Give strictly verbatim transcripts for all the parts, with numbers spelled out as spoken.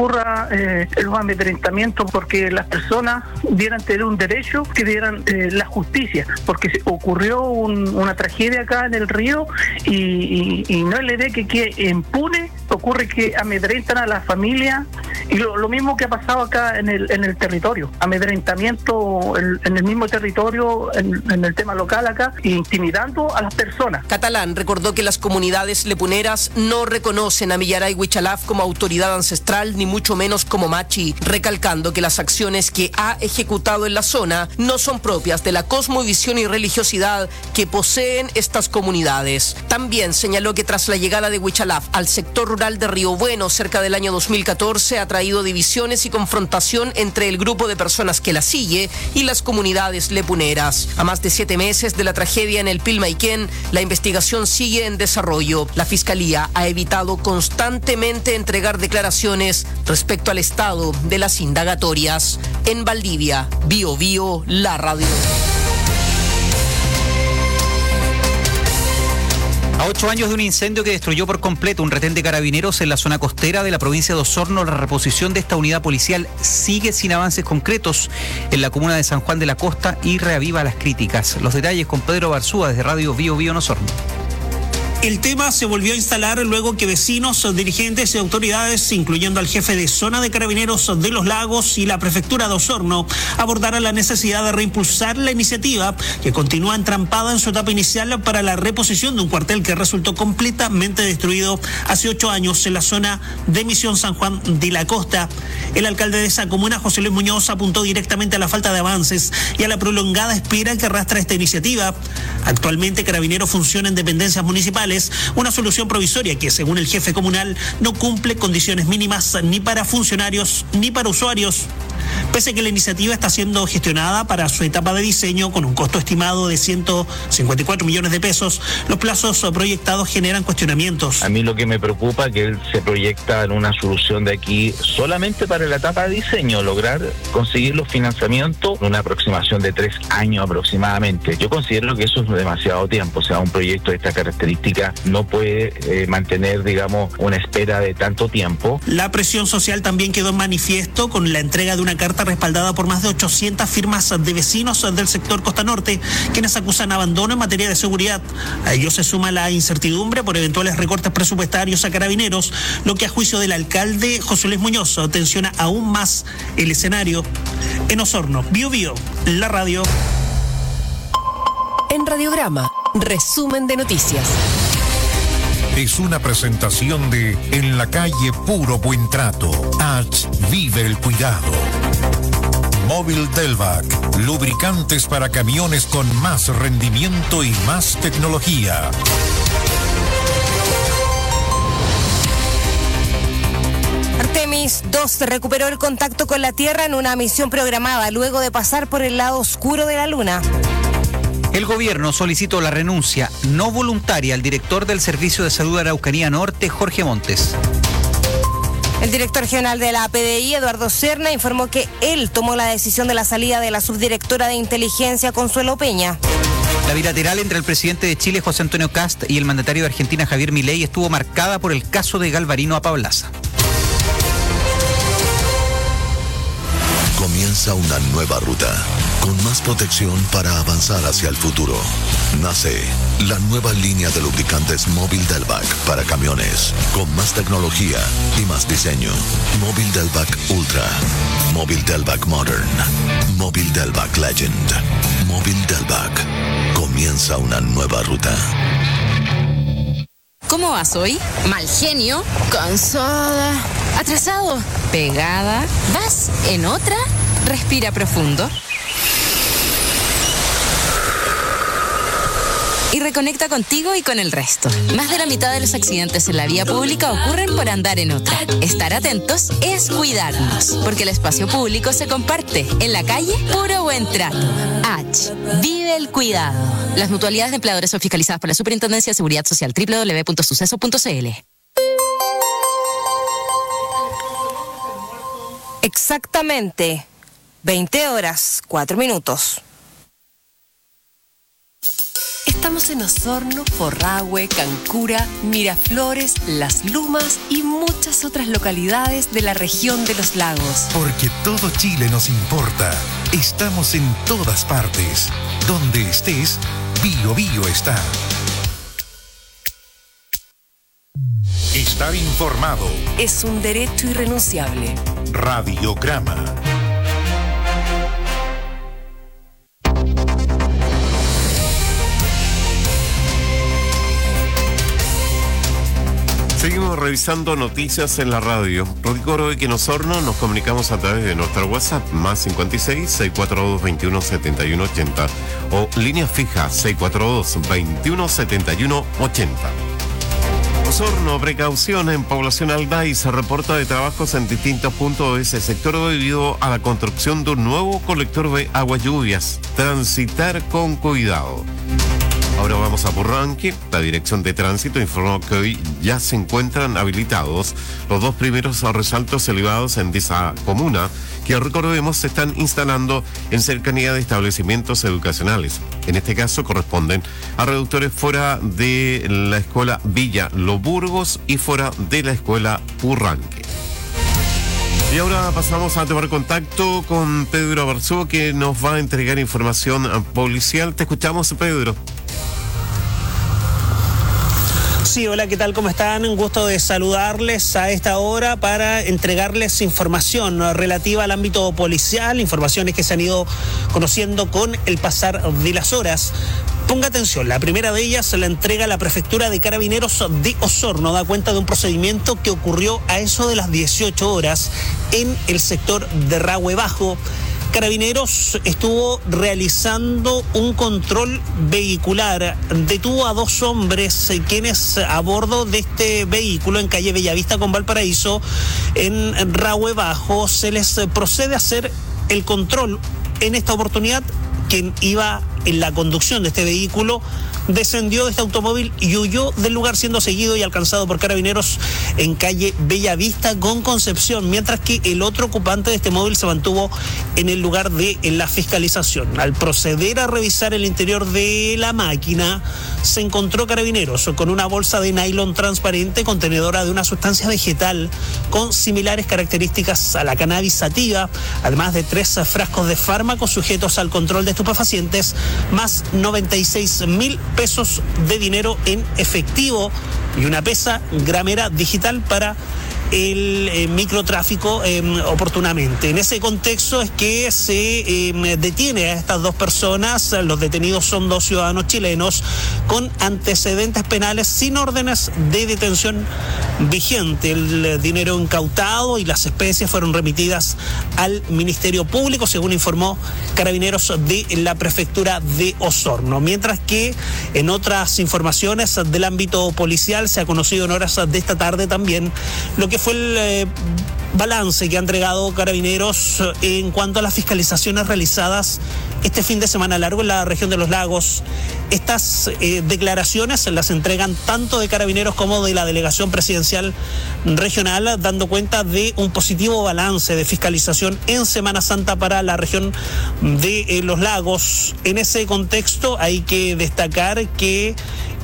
ocurra eh, los amedrentamientos, porque las personas debieran tener un derecho, que dieran eh, la justicia, porque se ocurrió un, una tragedia acá en el río y, y, y no es la idea que quede impune. Ocurre que amedrentan a la familia y lo, lo mismo que ha pasado acá en el en el territorio, amedrentamiento en, en el mismo territorio, en, en el tema local acá, intimidando a las personas. Catalán recordó que las comunidades lepuneras no reconocen a Millaray Huichalaf como autoridad ancestral, ni mucho menos como machi, recalcando que las acciones que ha ejecutado en la zona no son propias de la cosmovisión y religiosidad que poseen estas comunidades. También señaló que tras la llegada de Huichalaf al sector rural de Río Bueno cerca del año dos mil catorce ha traído divisiones y confrontación entre el grupo de personas que la sigue y las comunidades lepuneras. A más de siete meses de la tragedia en el Pilmaiquén, la investigación sigue en desarrollo. La Fiscalía ha evitado constantemente entregar declaraciones respecto al estado de las indagatorias. En Valdivia, Bio Bio, la radio. A ocho años de un incendio que destruyó por completo un retén de carabineros en la zona costera de la provincia de Osorno, la reposición de esta unidad policial sigue sin avances concretos en la comuna de San Juan de la Costa y reaviva las críticas. Los detalles con Pedro Barzúa desde Radio Bio Bio en Osorno. El tema se volvió a instalar luego que vecinos, dirigentes y autoridades, incluyendo al jefe de zona de carabineros de Los Lagos y la prefectura de Osorno, abordaran la necesidad de reimpulsar la iniciativa que continúa entrampada en su etapa inicial para la reposición de un cuartel que resultó completamente destruido hace ocho años en la zona de Misión San Juan de la Costa. El alcalde de esa comuna, José Luis Muñoz, apuntó directamente a la falta de avances y a la prolongada espera que arrastra esta iniciativa. Actualmente Carabineros funciona en dependencias municipales, una solución provisoria que, según el jefe comunal, no cumple condiciones mínimas ni para funcionarios ni para usuarios. Pese a que la iniciativa está siendo gestionada para su etapa de diseño con un costo estimado de ciento cincuenta y cuatro millones de pesos, los plazos proyectados generan cuestionamientos. A mí lo que me preocupa es que él se proyecta en una solución de aquí solamente para la etapa de diseño, lograr conseguir los financiamientos en una aproximación de tres años aproximadamente. Yo considero que eso es demasiado tiempo, o sea, un proyecto de esta característica no puede eh, mantener, digamos, una espera de tanto tiempo. La presión social también quedó en manifiesto con la entrega de una carta respaldada por más de ochocientas firmas de vecinos del sector Costa Norte, quienes acusan abandono en materia de seguridad. A ello se suma la incertidumbre por eventuales recortes presupuestarios a Carabineros, lo que a juicio del alcalde José Luis Muñoz tensiona aún más el escenario. En Osorno, Bio Bio, la radio. En Radiograma, resumen de noticias. Es una presentación de En la calle Puro Buen Trato. H. Vive el cuidado. Móvil Delvac. Lubricantes para camiones con más rendimiento y más tecnología. Artemis dos recuperó el contacto con la Tierra en una misión programada luego de pasar por el lado oscuro de la Luna. El gobierno solicitó la renuncia no voluntaria al director del Servicio de Salud de Araucanía Norte, Jorge Montes. El director general de la P D I, Eduardo Serna, informó que él tomó la decisión de la salida de la subdirectora de inteligencia, Consuelo Peña. La bilateral entre el presidente de Chile, José Antonio Kast, y el mandatario de Argentina, Javier Milei, estuvo marcada por el caso de Galvarino a Paulaza. Comienza una nueva ruta, con más protección para avanzar hacia el futuro. Nace la nueva línea de lubricantes Móvil Delvac para camiones, con más tecnología y más diseño. Móvil Delvac Ultra, Móvil Delvac Modern, Móvil Delvac Legend, Móvil Delvac. Comienza una nueva ruta. ¿Cómo vas hoy? Mal genio, cansada, atrasado, pegada. ¿Vas en otra? Respira profundo. Y reconecta contigo y con el resto. Más de la mitad de los accidentes en la vía pública ocurren por andar en otra. Estar atentos es cuidarnos, porque el espacio público se comparte. En la calle, puro buen trato. H. Vive el cuidado. Las mutualidades de empleadores son fiscalizadas por la Superintendencia de Seguridad Social. doble u doble u doble u punto suceso punto c l. Exactamente veinte horas, cuatro minutos. Estamos en Osorno, Forrahue, Cancura, Miraflores, Las Lumas y muchas otras localidades de la región de los lagos. Porque todo Chile nos importa. Estamos en todas partes. Donde estés, Bio Bio está. Estar informado es un derecho irrenunciable. Radiograma. Seguimos revisando noticias en la radio. Recuerdo que en Osorno nos comunicamos a través de nuestra WhatsApp más cincuenta y seis, seiscientos cuarenta y dos, veintiuno setenta y uno ochenta o línea fija seiscientos cuarenta y dos, veintiuno setenta y uno ochenta. Osorno, precaución en población Alday, se reporta de trabajos en distintos puntos de ese sector debido a la construcción de un nuevo colector de aguas lluvias. Transitar con cuidado. Ahora vamos a Purranque. La Dirección de Tránsito informó que hoy ya se encuentran habilitados los dos primeros resaltos elevados en esa comuna, que recordemos se están instalando en cercanía de establecimientos educacionales. En este caso corresponden a reductores fuera de la escuela Villa Loburgos y fuera de la escuela Purranque. Y ahora pasamos a tomar contacto con Pedro Abarzúa, que nos va a entregar información policial. Te escuchamos, Pedro. Sí, hola, ¿qué tal? ¿Cómo están? Un gusto de saludarles a esta hora para entregarles información relativa al ámbito policial, informaciones que se han ido conociendo con el pasar de las horas. Ponga atención, la primera de ellas se la entrega a la Prefectura de Carabineros de Osorno. Da cuenta de un procedimiento que ocurrió a eso de las dieciocho horas en el sector de Rahue Bajo. Carabineros estuvo realizando un control vehicular. Detuvo a dos hombres eh, quienes a bordo de este vehículo en calle Bellavista con Valparaíso, en Rahue Bajo, se les procede a hacer el control. En esta oportunidad, quien iba en la conducción de este vehículo descendió de este automóvil y huyó del lugar, siendo seguido y alcanzado por Carabineros en calle Bellavista con Concepción, mientras que el otro ocupante de este móvil se mantuvo en el lugar de la fiscalización. Al proceder a revisar el interior de la máquina, se encontró Carabineros con una bolsa de nylon transparente contenedora de una sustancia vegetal con similares características a la cannabis sativa, además de tres frascos de fármacos sujetos al control de estupefacientes, más noventa y seis mil pesos de dinero en efectivo y una pesa gramera digital para el eh, microtráfico eh, oportunamente. En ese contexto es que se eh, detiene a estas dos personas. Los detenidos son dos ciudadanos chilenos con antecedentes penales sin órdenes de detención vigente. El dinero incautado y las especies fueron remitidas al Ministerio Público, según informó Carabineros de la Prefectura de Osorno. Mientras que en otras informaciones del ámbito policial se ha conocido en horas de esta tarde también lo que fue el eh, balance que ha entregado Carabineros en cuanto a las fiscalizaciones realizadas este fin de semana largo en la región de los lagos. Estas eh, declaraciones las entregan tanto de Carabineros como de la Delegación Presidencial Regional, dando cuenta de un positivo balance de fiscalización en Semana Santa para la región de eh, los lagos. En ese contexto hay que destacar que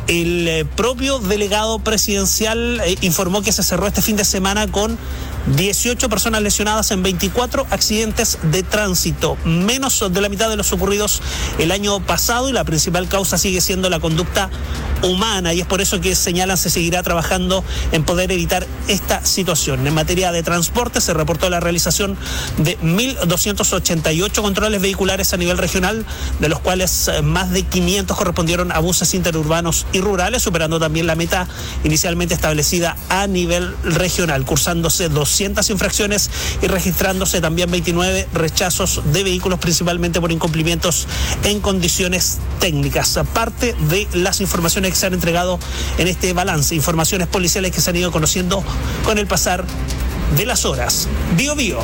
el eh, propio delegado presidencial eh, informó que se cerró este fin de semana con dieciocho personas lesionadas en veinticuatro accidentes de tránsito, menos de la mitad de los ocurridos el año pasado, y la principal causa sigue siendo la conducta humana, y es por eso que señalan se seguirá trabajando en poder evitar esta situación. En materia de transporte se reportó la realización de mil doscientos ochenta y ocho controles vehiculares a nivel regional, de los cuales más de quinientos correspondieron a buses interurbanos y rurales, superando también la meta inicialmente establecida a nivel regional, cursándose doscientas infracciones y registrándose también veintinueve rechazos de vehículos, principalmente por incumplimientos en condiciones técnicas. Aparte de las informaciones que se han entregado en este balance, informaciones policiales que se han ido conociendo con el pasar de las horas. Bio Bio,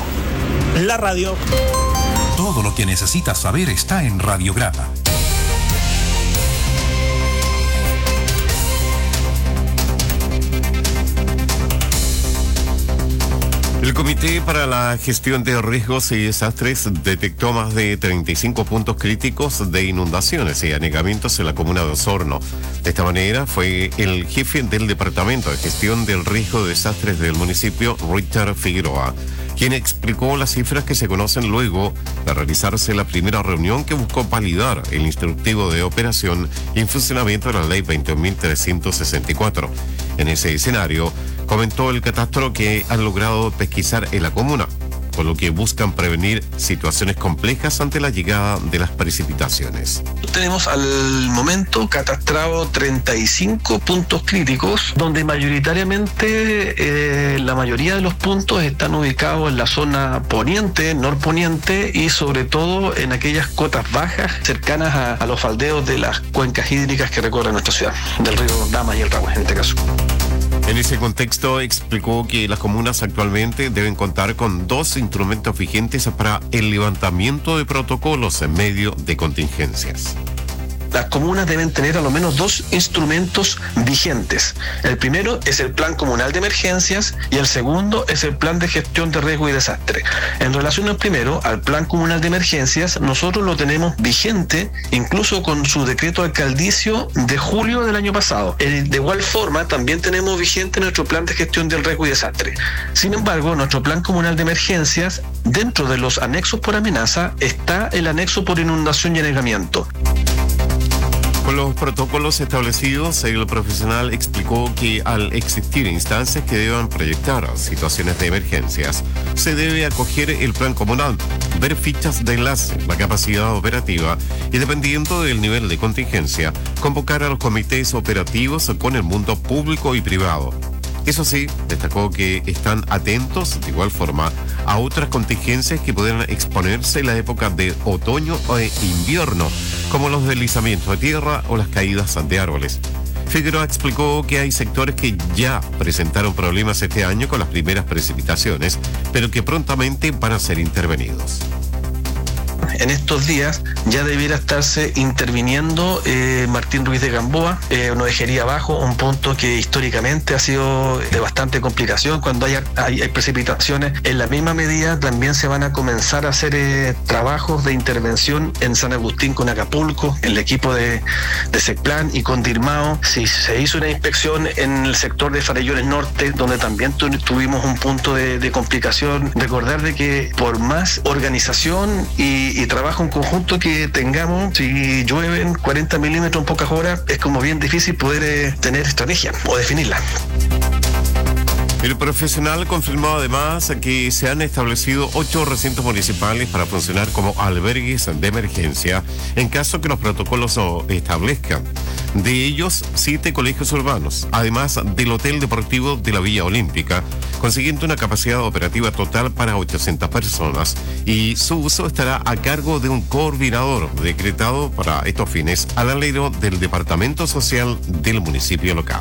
la radio. Todo lo que necesitas saber está en Radiograma. El Comité para la Gestión de Riesgos y Desastres detectó más de treinta y cinco puntos críticos de inundaciones y anegamientos en la comuna de Osorno. De esta manera, fue el jefe del Departamento de Gestión del Riesgo de Desastres del municipio, Richard Figueroa, quien explicó las cifras que se conocen luego de realizarse la primera reunión que buscó validar el instructivo de operación y funcionamiento de la Ley veinte mil trescientos sesenta y cuatro. En ese escenario, comentó el catastro que han logrado pesquisar en la comuna, con lo que buscan prevenir situaciones complejas ante la llegada de las precipitaciones. Tenemos al momento catastrado treinta y cinco puntos críticos, donde mayoritariamente eh, la mayoría de los puntos están ubicados en la zona poniente, norponiente y sobre todo en aquellas cotas bajas cercanas a, a los faldeos de las cuencas hídricas que recorren nuestra ciudad, del río Damas y el Rahue en este caso. En ese contexto explicó que las comunas actualmente deben contar con dos instrumentos vigentes para el levantamiento de protocolos en medio de contingencias. Las comunas deben tener a lo menos dos instrumentos vigentes. El primero es el Plan Comunal de Emergencias y el segundo es el Plan de Gestión de Riesgo y Desastre. En relación al primero, al Plan Comunal de Emergencias, nosotros lo tenemos vigente incluso con su decreto alcaldicio de julio del año pasado. De igual forma, también tenemos vigente nuestro Plan de Gestión del Riesgo y Desastre. Sin embargo, nuestro Plan Comunal de Emergencias, dentro de los anexos por amenaza, está el anexo por inundación y anegamiento. Con los protocolos establecidos, el profesional explicó que al existir instancias que deban proyectar situaciones de emergencias, se debe acoger el plan comunal, ver fichas de enlace, la capacidad operativa y, dependiendo del nivel de contingencia, convocar a los comités operativos con el mundo público y privado. Eso sí, destacó que están atentos de igual forma a otras contingencias que pudieran exponerse en la época de otoño e invierno, como los deslizamientos de tierra o las caídas de árboles. Figueroa explicó que hay sectores que ya presentaron problemas este año con las primeras precipitaciones, pero que prontamente van a ser intervenidos. En estos días ya debiera estarse interviniendo eh, Martín Ruiz de Gamboa, eh, una vejería abajo, un punto que históricamente ha sido de bastante complicación. Cuando hay, hay, hay precipitaciones, en la misma medida también se van a comenzar a hacer eh, trabajos de intervención en San Agustín con Acapulco, el equipo de, de SECPLAN y con DIRMAO. Sí, se hizo una inspección en el sector de Farellones Norte, donde también tu, tuvimos un punto de, de complicación. Recordar de que por más organización y y trabajo en conjunto que tengamos, si llueven cuarenta milímetros en pocas horas, es como bien difícil poder eh, tener estrategia o definirla. El profesional confirmó además que se han establecido ocho recintos municipales para funcionar como albergues de emergencia en caso que los protocolos lo establezcan. De ellos, siete colegios urbanos, además del Hotel Deportivo de la Villa Olímpica, consiguiendo una capacidad operativa total para ochocientas personas, y su uso estará a cargo de un coordinador decretado para estos fines al alero del Departamento Social del municipio local.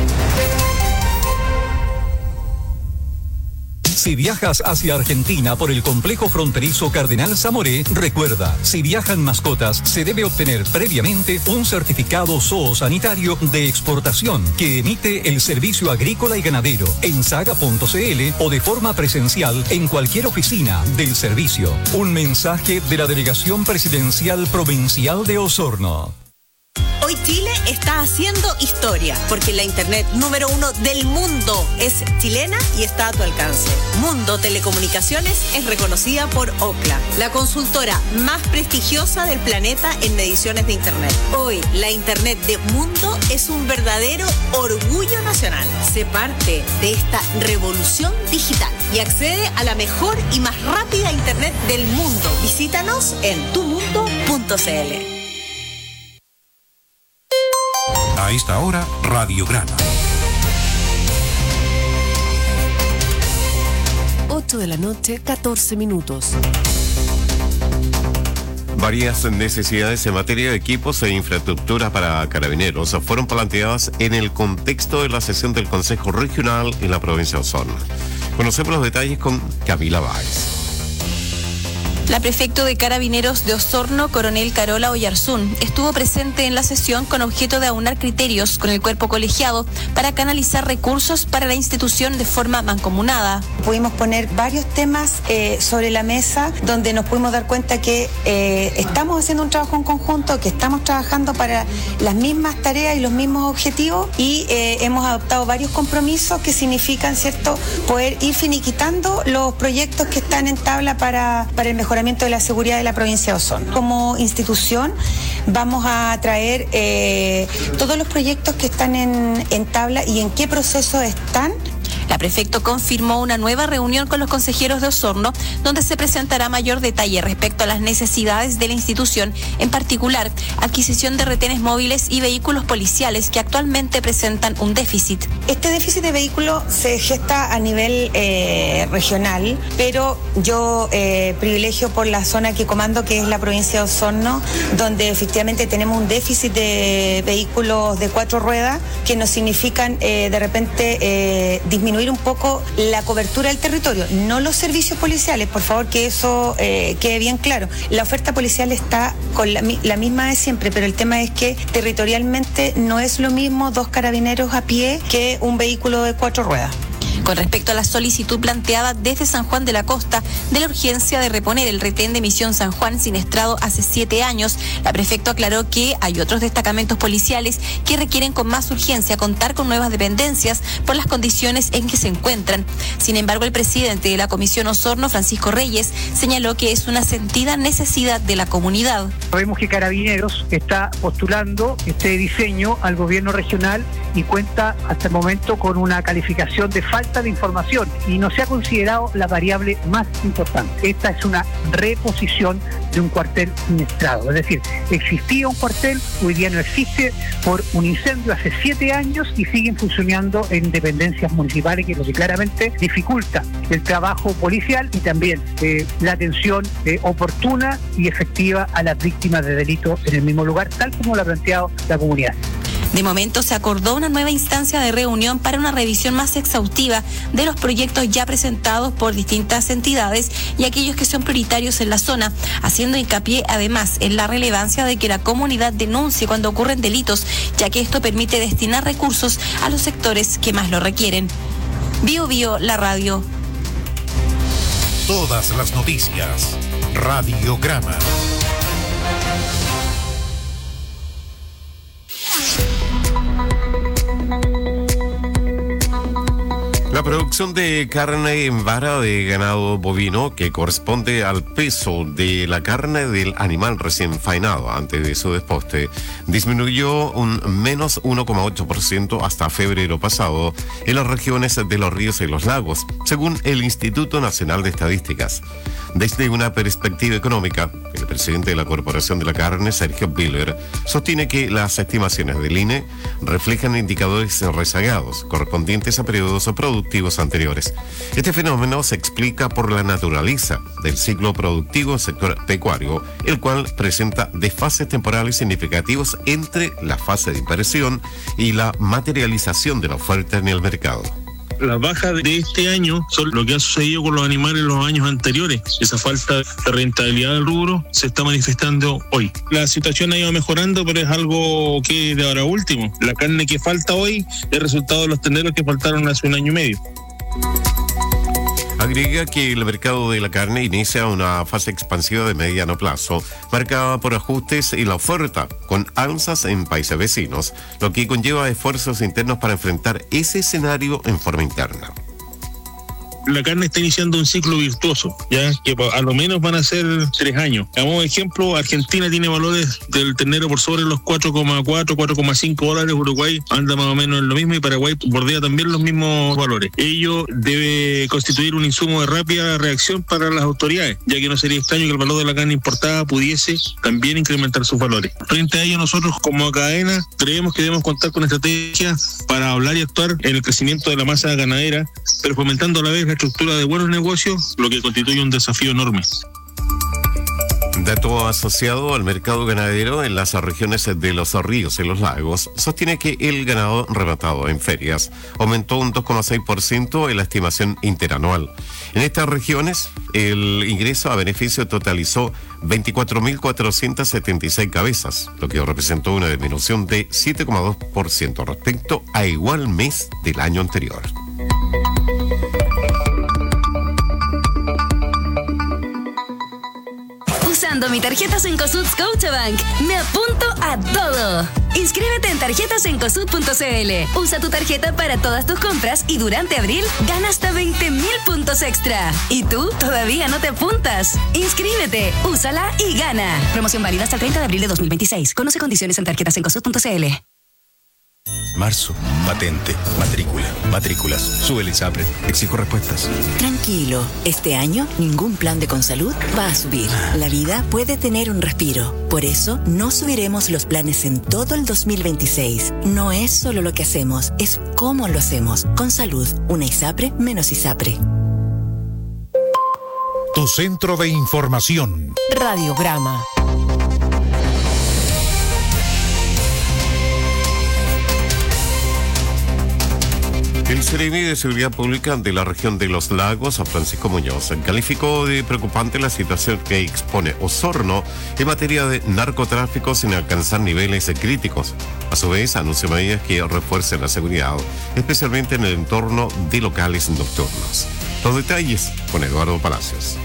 Si viajas hacia Argentina por el complejo fronterizo Cardenal Zamoré, recuerda, si viajan mascotas, se debe obtener previamente un certificado zoosanitario de exportación que emite el Servicio Agrícola y Ganadero en saga punto c l o de forma presencial en cualquier oficina del servicio. Un mensaje de la Delegación Presidencial Provincial de Osorno. Hoy Chile está haciendo historia, porque la internet número uno del mundo es chilena y está a tu alcance. Mundo Telecomunicaciones es reconocida por Ookla, la consultora más prestigiosa del planeta en mediciones de internet. Hoy, la internet de Mundo es un verdadero orgullo nacional. Sé parte de esta revolución digital y accede a la mejor y más rápida internet del mundo. Visítanos en tu mundo punto c l. A esta hora, Radiograma. ocho de la noche, catorce minutos. Varias necesidades en materia de equipos e infraestructura para carabineros fueron planteadas en el contexto de la sesión del Consejo Regional en la provincia de Osorno. Conocemos los detalles con Camila Báez. La prefecto de Carabineros de Osorno, coronel Carola Oyarzún, estuvo presente en la sesión con objeto de aunar criterios con el cuerpo colegiado para canalizar recursos para la institución de forma mancomunada. Pudimos poner varios temas eh, sobre la mesa donde nos pudimos dar cuenta que eh, estamos haciendo un trabajo en conjunto, que estamos trabajando para las mismas tareas y los mismos objetivos y eh, hemos adoptado varios compromisos que significan, ¿cierto?, poder ir finiquitando los proyectos que están en tabla para, para el mejoramiento de la seguridad de la provincia de Osorno. Como institución vamos a traer eh, todos los proyectos que están en, en tabla y en qué proceso están. La prefecto confirmó una nueva reunión con los consejeros de Osorno, donde se presentará mayor detalle respecto a las necesidades de la institución, en particular adquisición de retenes móviles y vehículos policiales que actualmente presentan un déficit. Este déficit de vehículos se gesta a nivel eh, regional, pero yo eh, privilegio por la zona que comando, que es la provincia de Osorno, donde efectivamente tenemos un déficit de vehículos de cuatro ruedas que nos significan eh, de repente eh, disminuir un poco la cobertura del territorio, no los servicios policiales, por favor que eso eh, quede bien claro. La oferta policial está con la, la misma de siempre, pero el tema es que territorialmente no es lo mismo dos carabineros a pie que un vehículo de cuatro ruedas. Con respecto a la solicitud planteada desde San Juan de la Costa de la urgencia de reponer el retén de Misión San Juan siniestrado hace siete años, la prefecto aclaró que hay otros destacamentos policiales que requieren con más urgencia contar con nuevas dependencias por las condiciones en que se encuentran. Sin embargo, el presidente de la Comisión Osorno, Francisco Reyes, señaló que es una sentida necesidad de la comunidad. Sabemos que Carabineros está postulando este diseño al gobierno regional y cuenta hasta el momento con una calificación de falta de información y no se ha considerado la variable más importante. Esta es una reposición de un cuartel siniestrado, es decir, existía un cuartel, hoy día no existe por un incendio hace siete años y siguen funcionando en dependencias municipales, que es lo que claramente dificulta el trabajo policial y también eh, la atención eh, oportuna y efectiva a las víctimas de delitos en el mismo lugar, tal como lo ha planteado la comunidad. De momento se acordó una nueva instancia de reunión para una revisión más exhaustiva de los proyectos ya presentados por distintas entidades y aquellos que son prioritarios en la zona, haciendo hincapié además en la relevancia de que la comunidad denuncie cuando ocurren delitos, ya que esto permite destinar recursos a los sectores que más lo requieren. Bio Bio, la radio. Todas las noticias. Radiograma. La producción de carne en vara de ganado bovino, que corresponde al peso de la carne del animal recién faenado antes de su desposte, disminuyó un menos uno coma ocho por ciento hasta febrero pasado en las regiones de los ríos y los lagos, según el Instituto Nacional de Estadísticas. Desde una perspectiva económica, el presidente de la Corporación de la Carne, Sergio Biller, sostiene que las estimaciones del I N E reflejan indicadores rezagados correspondientes a periodos productivos anteriores. Este fenómeno se explica por la naturaleza del ciclo productivo del sector pecuario, el cual presenta desfases temporales significativos entre la fase de inversión y la materialización de la oferta en el mercado. Las bajas de este año son lo que ha sucedido con los animales en los años anteriores. Esa falta de rentabilidad del rubro se está manifestando hoy. La situación ha ido mejorando, pero es algo que de ahora último. La carne que falta hoy es resultado de los tenderos que faltaron hace un año y medio. Agrega que el mercado de la carne inicia una fase expansiva de mediano plazo, marcada por ajustes en la oferta, con alzas en países vecinos, lo que conlleva esfuerzos internos para enfrentar ese escenario en forma interna. La carne está iniciando un ciclo virtuoso, ya que a lo menos van a ser tres años. Damos ejemplo, Argentina tiene valores del ternero por sobre los cuatro coma cuatro, cuatro coma cinco dólares, Uruguay anda más o menos en lo mismo y Paraguay bordea también los mismos valores. Ello debe constituir un insumo de rápida reacción para las autoridades, ya que no sería extraño que el valor de la carne importada pudiese también incrementar sus valores. Frente a ello, nosotros como cadena creemos que debemos contar con estrategias para hablar y actuar en el crecimiento de la masa ganadera, pero fomentando a la vez la estructura de buenos negocios, lo que constituye un desafío enorme. Dato asociado al mercado ganadero en las regiones de los ríos y los lagos sostiene que el ganado rematado en ferias aumentó un dos coma seis por ciento en la estimación interanual. En estas regiones, el ingreso a beneficio totalizó veinticuatro mil cuatrocientas setenta y seis cabezas, lo que representó una disminución de siete coma dos por ciento respecto a igual mes del año anterior. Usando mi tarjeta Cencosud Scotiabank, me apunto a todo. Inscríbete en tarjetas cencosud punto c l. Usa tu tarjeta para todas tus compras y durante abril gana hasta veinte mil puntos extra. ¿Y tú todavía no te apuntas? Inscríbete, úsala y gana. Promoción válida hasta el treinta de abril de dos mil veintiséis. Conoce condiciones en tarjetas cencosud punto c l. Marzo, patente, matrícula, matrículas, sube el ISAPRE, exijo respuestas. Tranquilo, este año ningún plan de Consalud va a subir. La vida puede tener un respiro. Por eso no subiremos los planes en todo el dos mil veintiséis. No es solo lo que hacemos, es cómo lo hacemos. Consalud, una ISAPRE menos ISAPRE. Tu centro de información. Radiograma. El Seremi de Seguridad Pública de la región de Los Lagos, a Francisco Muñoz, calificó de preocupante la situación que expone Osorno en materia de narcotráfico sin alcanzar niveles críticos. A su vez, anunció medidas que refuercen la seguridad, especialmente en el entorno de locales nocturnos. Los detalles con Eduardo Palacios.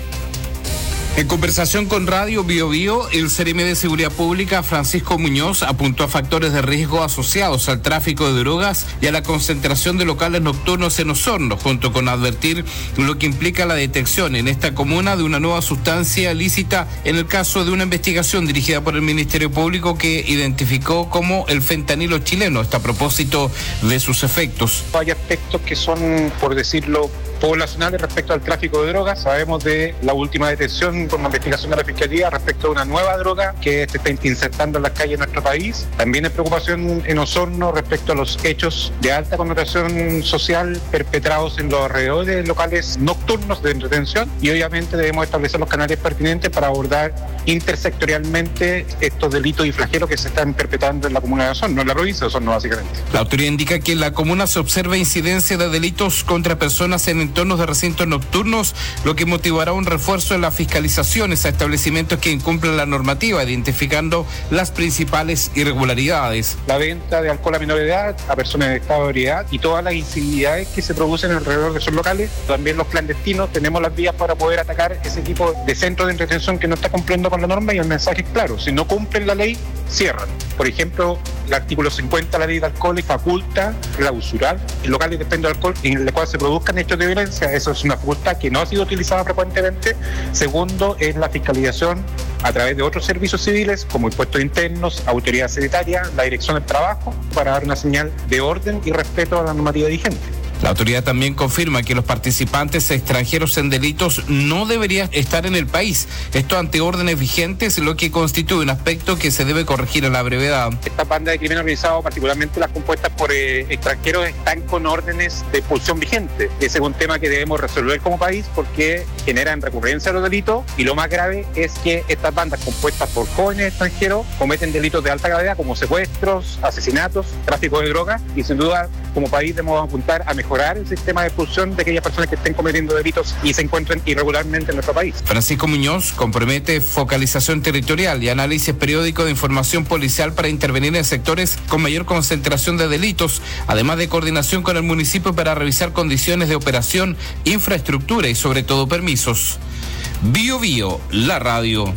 En conversación con Radio Bio Bio, el Seremi de Seguridad Pública, Francisco Muñoz, apuntó a factores de riesgo asociados al tráfico de drogas y a la concentración de locales nocturnos en Osorno, junto con advertir lo que implica la detección en esta comuna de una nueva sustancia ilícita en el caso de una investigación dirigida por el Ministerio Público que identificó como el fentanilo chileno, esto a propósito de sus efectos. Hay aspectos que son, por decirlo, poblacionales respecto al tráfico de drogas. Sabemos de la última detención con una investigación de la Fiscalía respecto a una nueva droga que se está insertando en las calles de nuestro país. También hay preocupación en Osorno respecto a los hechos de alta connotación social perpetrados en los alrededores de locales nocturnos de entretención, y obviamente debemos establecer los canales pertinentes para abordar intersectorialmente estos delitos y flagelos que se están perpetrando en la comuna de Osorno, en la provincia de Osorno básicamente. La autoridad indica que en la comuna se observa incidencia de delitos contra personas en entornos de recintos nocturnos, lo que motivará un refuerzo en las fiscalizaciones a establecimientos que incumplen la normativa, identificando las principales irregularidades. La venta de alcohol a menor edad, a personas en estado de ebriedad y todas las incivilidades que se producen alrededor de esos locales. También los clandestinos, tenemos las vías para poder atacar ese tipo de centros de entretención que no está cumpliendo con la norma, y el mensaje es claro: si no cumplen la ley, cierran. Por ejemplo, el artículo cincuenta de la ley de alcohol y faculta clausurar locales de expendio de alcohol en el cual se produzcan hechos de violencia. Eso es una facultad que no ha sido utilizada frecuentemente. Segundo, es la fiscalización a través de otros servicios civiles como impuestos internos, autoridad sanitaria, la dirección del trabajo, para dar una señal de orden y respeto a la normativa vigente. La autoridad también confirma que los participantes extranjeros en delitos no deberían estar en el país. Esto ante órdenes vigentes, lo que constituye un aspecto que se debe corregir a la brevedad. Esta banda de crimen organizado, particularmente las compuestas por eh, extranjeros, están con órdenes de expulsión vigentes. Ese es un tema que debemos resolver como país porque generan recurrencia a los delitos, y lo más grave es que estas bandas compuestas por jóvenes extranjeros cometen delitos de alta gravedad como secuestros, asesinatos, tráfico de drogas, y sin duda como país debemos apuntar a mejorar el sistema de expulsión de aquellas personas que estén cometiendo delitos y se encuentren irregularmente en nuestro país. Francisco Muñoz compromete focalización territorial y análisis periódico de información policial para intervenir en sectores con mayor concentración de delitos, además de coordinación con el municipio para revisar condiciones de operación, infraestructura y sobre todo permisos. Bio Bio, la radio.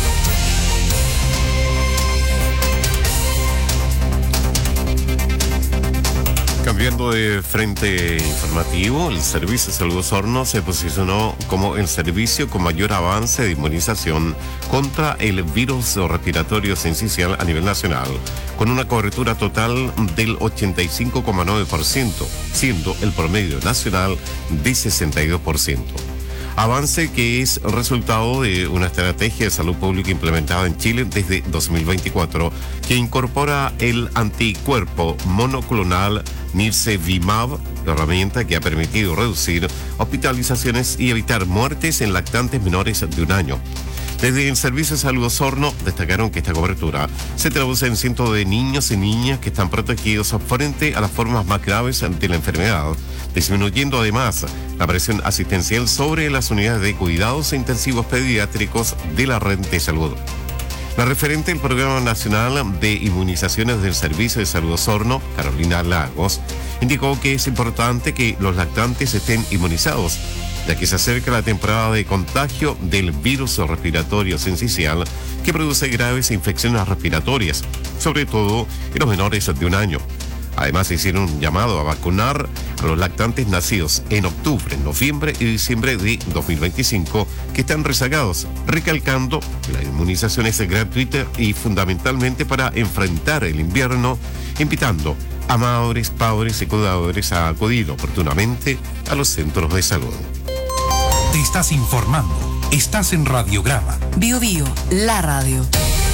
Cambiando de frente informativo, el Servicio de Salud Osorno se posicionó como el servicio con mayor avance de inmunización contra el virus respiratorio sincicial a nivel nacional, con una cobertura total del ochenta y cinco coma nueve por ciento, siendo el promedio nacional de sesenta y dos por ciento. Avance que es resultado de una estrategia de salud pública implementada en Chile desde dos mil veinticuatro, que incorpora el anticuerpo monoclonal Nirsevimab, herramienta que ha permitido reducir hospitalizaciones y evitar muertes en lactantes menores de un año. Desde el Servicio de Salud Osorno destacaron que esta cobertura se traduce en cientos de niños y niñas que están protegidos frente a las formas más graves de la enfermedad, disminuyendo además la presión asistencial sobre las unidades de cuidados intensivos pediátricos de la red de salud. La referente del Programa Nacional de Inmunizaciones del Servicio de Salud Osorno, Carolina Lagos, indicó que es importante que los lactantes estén inmunizados, ya que se acerca la temporada de contagio del virus respiratorio sincicial que produce graves infecciones respiratorias, sobre todo en los menores de un año. Además, hicieron un llamado a vacunar a los lactantes nacidos en octubre, noviembre y diciembre de dos mil veinticinco que están rezagados, recalcando que la inmunización es gratuita y fundamentalmente para enfrentar el invierno, invitando a madres, padres y cuidadores a acudir oportunamente a los centros de salud. Te estás informando. Estás en Radiograma. Bio Bio, la radio.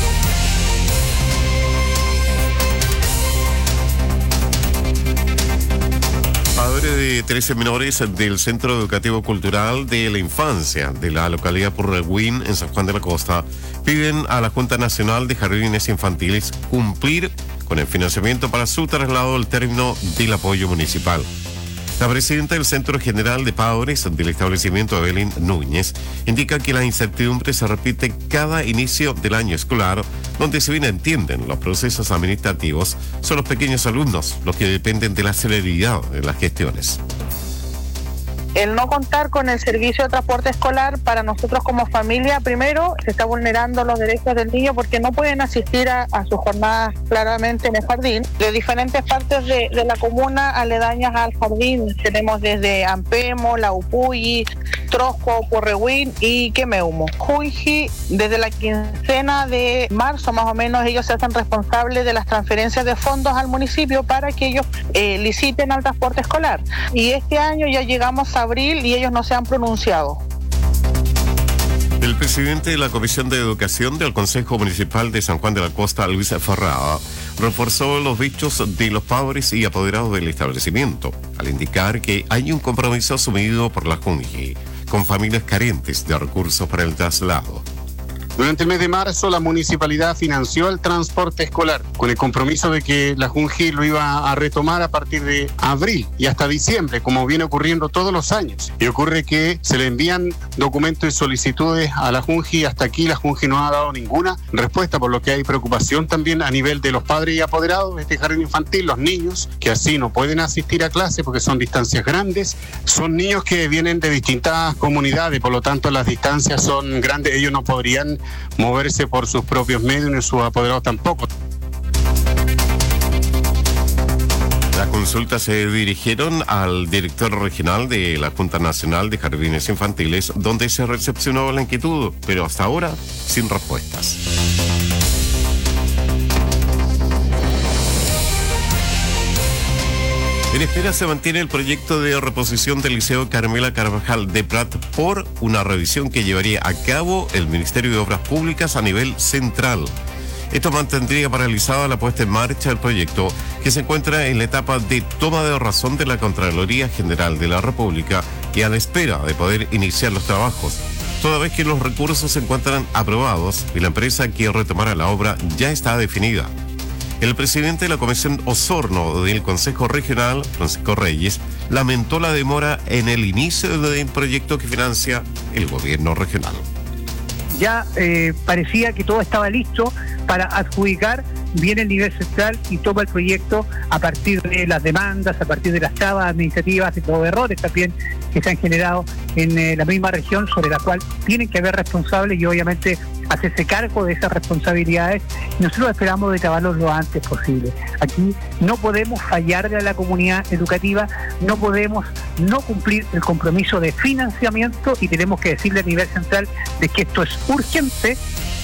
Padres de trece menores del Centro Educativo Cultural de la Infancia de la localidad Purrehuín en San Juan de la Costa piden a la Junta Nacional de Jardines Infantiles cumplir con el financiamiento para su traslado al término del apoyo municipal. La presidenta del Centro General de Padres del establecimiento, Evelyn Núñez, indica que la incertidumbre se repite cada inicio del año escolar, donde si bien entienden los procesos administrativos, son los pequeños alumnos los que dependen de la celeridad de las gestiones. El no contar con el servicio de transporte escolar para nosotros como familia, primero, se está vulnerando los derechos del niño porque no pueden asistir a, a sus jornadas claramente en el jardín. De diferentes partes de, de la comuna aledañas al jardín, tenemos desde Ampemo, Laupuyi, Trosco, Purrehuín y Quemeumo. Junji, desde la quincena de marzo más o menos, ellos se hacen responsables de las transferencias de fondos al municipio para que ellos eh, liciten al transporte escolar. Y este año ya llegamos a abril y ellos no se han pronunciado. El presidente de la Comisión de Educación del Consejo Municipal de San Juan de la Costa, Luis Ferrada, reforzó los dichos de los padres y apoderados del establecimiento, al indicar que hay un compromiso asumido por la Junji con familias carentes de recursos para el traslado. Durante el mes de marzo, la municipalidad financió el transporte escolar, con el compromiso de que la Junji lo iba a retomar a partir de abril y hasta diciembre, como viene ocurriendo todos los años. Y ocurre que se le envían documentos y solicitudes a la Junji y hasta aquí la Junji no ha dado ninguna respuesta, por lo que hay preocupación también a nivel de los padres y apoderados de este jardín infantil, los niños que así no pueden asistir a clase porque son distancias grandes, son niños que vienen de distintas comunidades, por lo tanto las distancias son grandes, ellos no podrían moverse por sus propios medios ni sus apoderados tampoco. Las consultas se dirigieron al director regional de la Junta Nacional de Jardines Infantiles, donde se recepcionó la inquietud, pero hasta ahora sin respuestas. En espera se mantiene el proyecto de reposición del Liceo Carmela Carvajal de Prat por una revisión que llevaría a cabo el Ministerio de Obras Públicas a nivel central. Esto mantendría paralizada la puesta en marcha del proyecto, que se encuentra en la etapa de toma de razón de la Contraloría General de la República y a la espera de poder iniciar los trabajos, toda vez que los recursos se encuentran aprobados y la empresa que retomará la obra ya está definida. El presidente de la Comisión Osorno del Consejo Regional, Francisco Reyes, lamentó la demora en el inicio del proyecto que financia el gobierno regional. Ya eh, parecía que todo estaba listo para adjudicar, viene el nivel central y toma el proyecto a partir de las demandas, a partir de las trabas administrativas, de los errores también que se han generado en eh, la misma región, sobre la cual tienen que haber responsables y obviamente hacerse cargo de esas responsabilidades. Nosotros esperamos recabarlos lo antes posible. Aquí no podemos fallarle a la comunidad educativa, no podemos no cumplir el compromiso de financiamiento y tenemos que decirle a nivel central de que esto es urgente.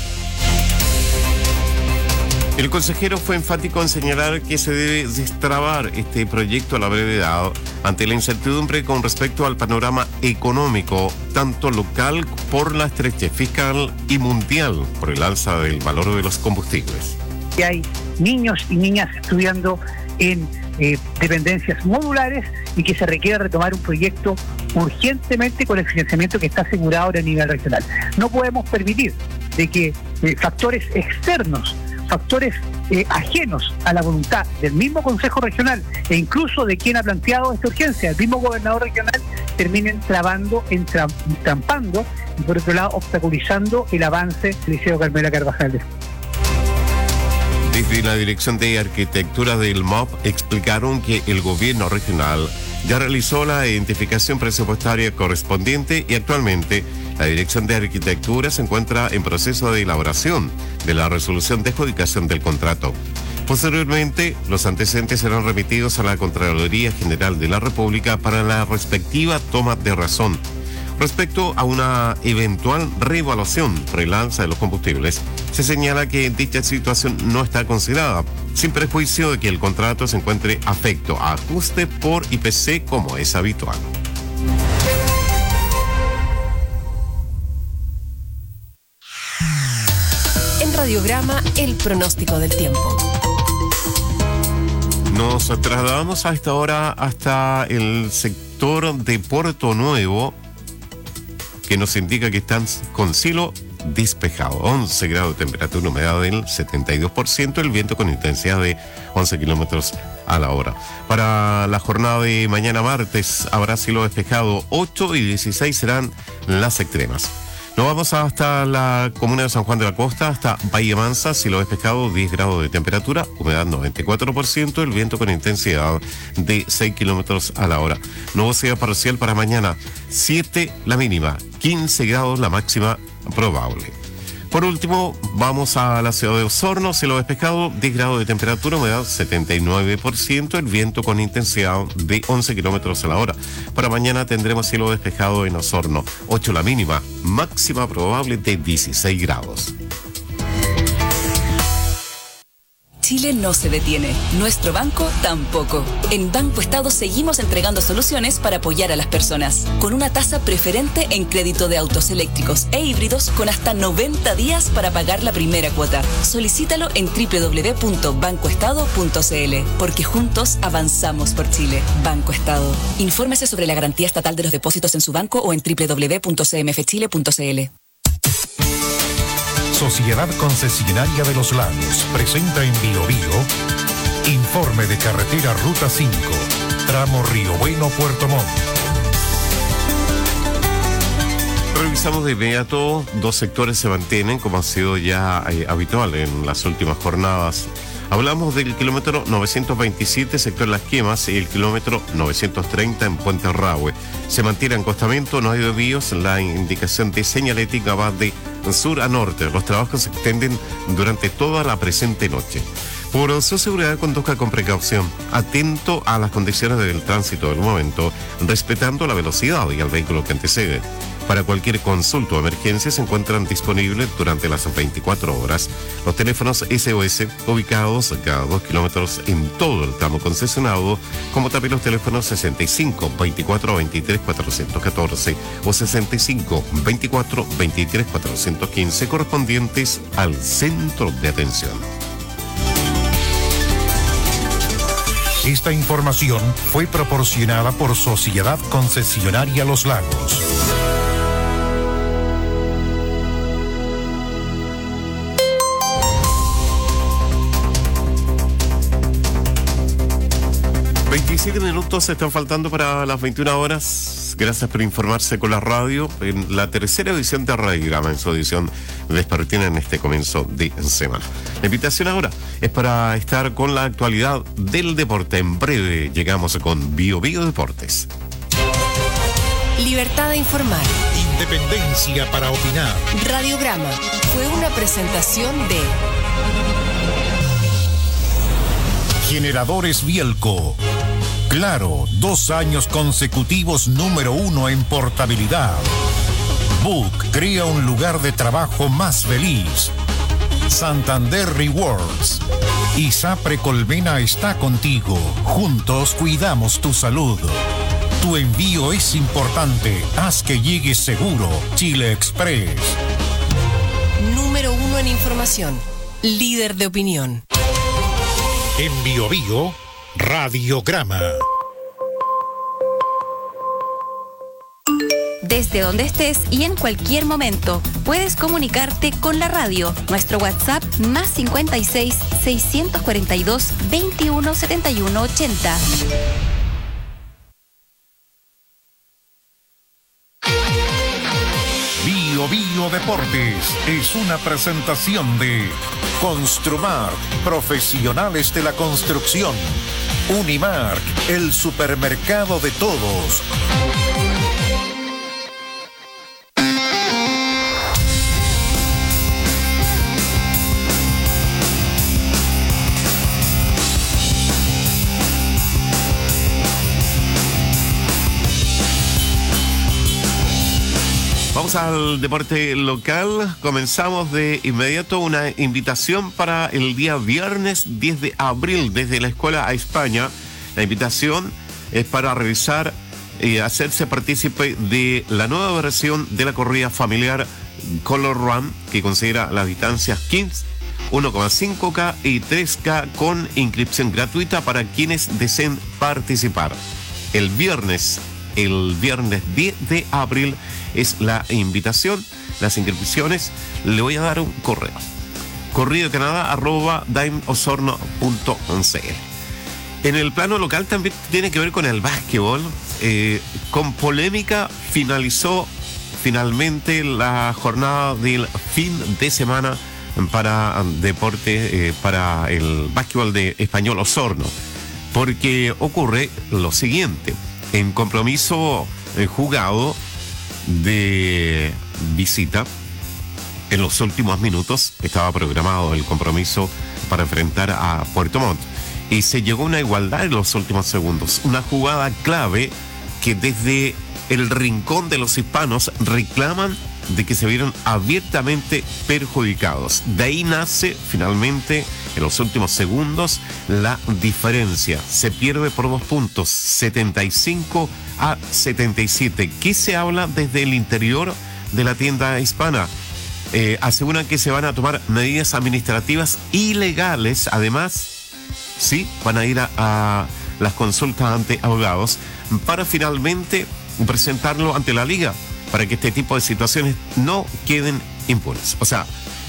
El consejero fue enfático en señalar que se debe destrabar este proyecto a la brevedad ante la incertidumbre con respecto al panorama económico, tanto local por la estrechez fiscal y mundial por el alza del valor de los combustibles. Hay niños y niñas estudiando en eh, dependencias modulares y que se requiere retomar un proyecto urgentemente con el financiamiento que está asegurado ahora a nivel regional. No podemos permitir de que eh, factores externos, factores eh, ajenos a la voluntad del mismo Consejo Regional e incluso de quien ha planteado esta urgencia, el mismo gobernador regional, terminen trabando, entra, trampando y por otro lado obstaculizando el avance del Liceo Carmela Carvajal. Desde la Dirección de Arquitectura del M O P explicaron que el gobierno regional ya realizó la identificación presupuestaria correspondiente y actualmente la Dirección de Arquitectura se encuentra en proceso de elaboración de la resolución de adjudicación del contrato. Posteriormente, los antecedentes serán remitidos a la Contraloría General de la República para la respectiva toma de razón. Respecto a una eventual reevaluación por el alza de los combustibles, se señala que dicha situación no está considerada, sin perjuicio de que el contrato se encuentre afecto a ajuste por I P C como es habitual. En Radiograma, el pronóstico del tiempo. Nos trasladamos a esta hora hasta el sector de Puerto Nuevo, que nos indica que están con cielo despejado, once grados de temperatura, humedad del setenta y dos por ciento, el viento con intensidad de once kilómetros a la hora. Para la jornada de mañana martes habrá cielo despejado, ocho y dieciséis serán las extremas. Nos vamos hasta la comuna de San Juan de la Costa, hasta Bahía Mansa, cielo despejado, diez grados de temperatura, humedad noventa y cuatro por ciento, el viento con intensidad de seis kilómetros a la hora. Nubosidad parcial para mañana, siete la mínima, quince grados la máxima probable. Por último, vamos a la ciudad de Osorno, cielo despejado, diez grados de temperatura, humedad setenta y nueve por ciento, el viento con intensidad de once kilómetros a la hora. Para mañana tendremos cielo despejado en Osorno, ocho la mínima, máxima probable de dieciséis grados. Chile no se detiene, nuestro banco tampoco. En Banco Estado seguimos entregando soluciones para apoyar a las personas, con una tasa preferente en crédito de autos eléctricos e híbridos con hasta noventa días para pagar la primera cuota. Solicítalo en doble u doble u doble u punto banco estado punto c l, porque juntos avanzamos por Chile. Banco Estado. Infórmese sobre la garantía estatal de los depósitos en su banco o en doble u doble u doble u punto c m f chile punto c l. Sociedad Concesionaria de los Lagos presenta en Bio Bio informe de carretera Ruta cinco, tramo Río Bueno, Puerto Montt. Revisamos de inmediato, dos sectores se mantienen como ha sido ya eh, habitual en las últimas jornadas. Hablamos del kilómetro novecientos veintisiete, sector Las Quemas, y el kilómetro novecientos treinta en Puente Rahue. Se mantiene acostamiento, no hay desvíos, la indicación de señalética va de sur a norte. Los trabajos se extienden durante toda la presente noche. Por su seguridad, conduzca con precaución, atento a las condiciones del tránsito del momento, respetando la velocidad y al vehículo que antecede. Para cualquier consulta o emergencia se encuentran disponibles durante las veinticuatro horas los teléfonos S O S ubicados cada dos kilómetros en todo el tramo concesionado, como también los teléfonos sesenta y cinco, veinticuatro, veintitrés, cuatrocientos catorce o sesenta y cinco, veinticuatro, veintitrés, cuatrocientos quince correspondientes al centro de atención. Esta información fue proporcionada por Sociedad Concesionaria Los Lagos. veintisiete minutos están faltando para las veintiuna horas. Gracias por informarse con la radio en la tercera edición de Radiograma, en su edición vespertina en este comienzo de semana. La invitación ahora es para estar con la actualidad del deporte. En breve llegamos con Bio Bio Deportes. Libertad de informar. Independencia para opinar. Radiograma fue una presentación de Generadores Bielco. Claro, dos años consecutivos número uno en portabilidad. Book crea un lugar de trabajo más feliz. Santander Rewards. ISAPRE Colmena está contigo. Juntos cuidamos tu salud. Tu envío es importante. Haz que llegue seguro. Chile Express. Número uno en información. Líder de opinión. En Bio Bio, Radiograma. Desde donde estés y en cualquier momento, puedes comunicarte con la radio. Nuestro WhatsApp más cincuenta y seis, seiscientos cuarenta y dos, veintiuno, setenta y uno, ochenta. Bio Bio Deportes es una presentación de Construmar, profesionales de la construcción. Unimark, el supermercado de todos. Vamos al deporte local. Comenzamos de inmediato una invitación para el día viernes diez de abril desde la Escuela a España. La invitación es para revisar y hacerse partícipe de la nueva versión de la corrida familiar Color Run, que considera las distancias quince, uno coma cinco K y tres K con inscripción gratuita para quienes deseen participar. El viernes El viernes diez de abril es la invitación, las inscripciones. Le voy a dar un correo. Corrido de Canadá arroba daimosorno punto c l. En el plano local también tiene que ver con el básquetbol. Eh, con polémica finalizó finalmente la jornada del fin de semana para deporte, eh, para el básquetbol de Español Osorno. Porque ocurre lo siguiente. En compromiso eh, jugado de visita, en los últimos minutos estaba programado el compromiso para enfrentar a Puerto Montt y se llegó a una igualdad en los últimos segundos. Una jugada clave que desde el rincón de los hispanos reclaman de que se vieron abiertamente perjudicados. De ahí nace finalmente, en los últimos segundos, la diferencia. Se pierde por dos puntos, setenta y cinco a setenta y siete. ¿Qué se habla desde el interior de la tienda hispana? Eh, aseguran que se van a tomar medidas administrativas ilegales. Además, sí, van a ir a, a las consultas ante abogados para finalmente presentarlo ante la liga, para que este tipo de situaciones no queden impunes. O sea,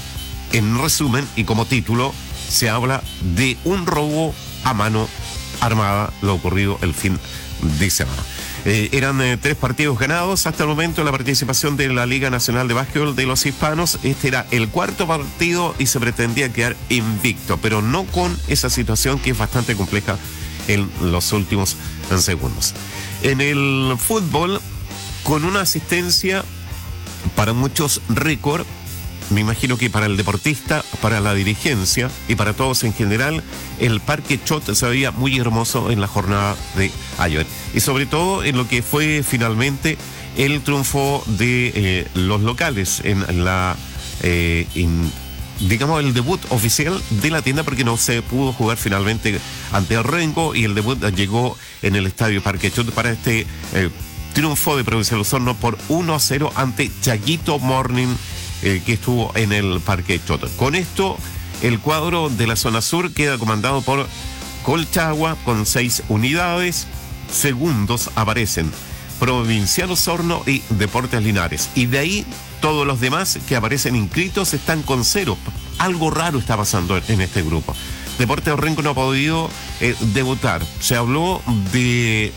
en resumen y como título, se habla de un robo a mano armada, lo ocurrido el fin de semana. Eh, eran eh, tres partidos ganados hasta el momento en la participación de la Liga Nacional de Básquetbol de los Hispanos. Este era el cuarto partido y se pretendía quedar invicto, pero no con esa situación que es bastante compleja en los últimos segundos. En el fútbol, con una asistencia para muchos récord, me imagino que para el deportista, para la dirigencia y para todos en general, el Parque Chot se veía muy hermoso en la jornada de ayer. Y sobre todo en lo que fue finalmente el triunfo de eh, los locales en la, eh, in, digamos, el debut oficial de la tienda, porque no se pudo jugar finalmente ante el Rengo y el debut llegó en el Estadio Parque Chot para este eh, triunfo de Provincial Osorno por uno a cero ante Chaguito Morning, eh, que estuvo en el Parque Chot. Con esto, el cuadro de la zona sur queda comandado por Colchagua con seis unidades. Segundos aparecen Provincial Osorno y Deportes Linares. Y de ahí, todos los demás que aparecen inscritos están con cero. Algo raro está pasando en este grupo. Deportes Rengo no ha podido eh, debutar. Se habló de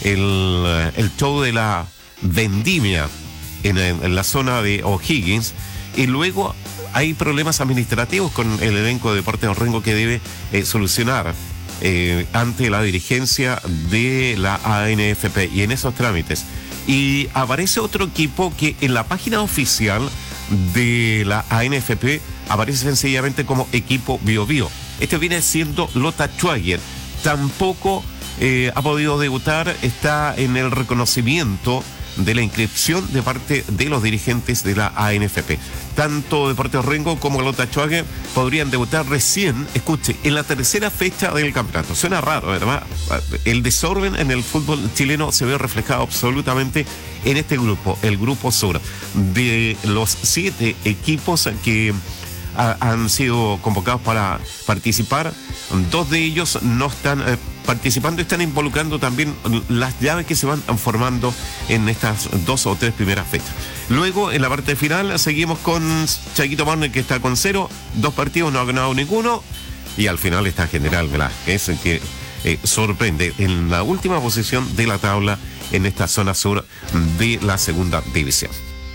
el, el show de la vendimia en, en la zona de O'Higgins, y luego hay problemas administrativos con el elenco de Deportes Rengo que debe eh, solucionar eh, ante la dirigencia de la A N F P, y en esos trámites. Y aparece otro equipo que en la página oficial de la A N F P aparece sencillamente como equipo Bio Bio. Este viene siendo Lota Schwager. Tampoco eh, ha podido debutar, está en el reconocimiento de la inscripción de parte de los dirigentes de la A N F P. Tanto Deportes Rengo como Lota Schwager podrían debutar recién, escuche, en la tercera fecha del campeonato. Suena raro, ¿verdad? El desorden en el fútbol chileno se ve reflejado absolutamente en este grupo, el Grupo Sur. De los siete equipos que ha, han sido convocados para participar, dos de ellos no están eh, participando y están involucrando también las llaves que se van formando en estas dos o tres primeras fechas. Luego, en la parte final, seguimos con Chaquito Marne, que está con cero, dos partidos, no ha ganado ninguno, y al final está General Glass, que es el que eh, sorprende en la última posición de la tabla en esta zona sur de la segunda división.